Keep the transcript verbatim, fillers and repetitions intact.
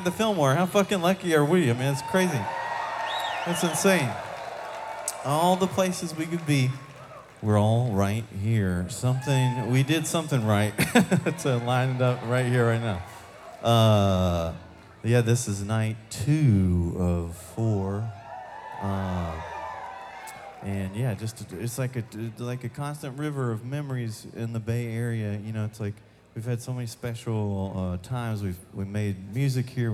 the Fillmore. How fucking lucky are we? I mean, it's crazy. It's insane. All the places we could be, we're all right here. Something, we did something right to line it up right here, right now. Uh, yeah, this is night two of four. Uh, and yeah, just it's like a like a constant river of memories in the Bay Area. You know, it's like we've had so many special uh, times. We've we made music here.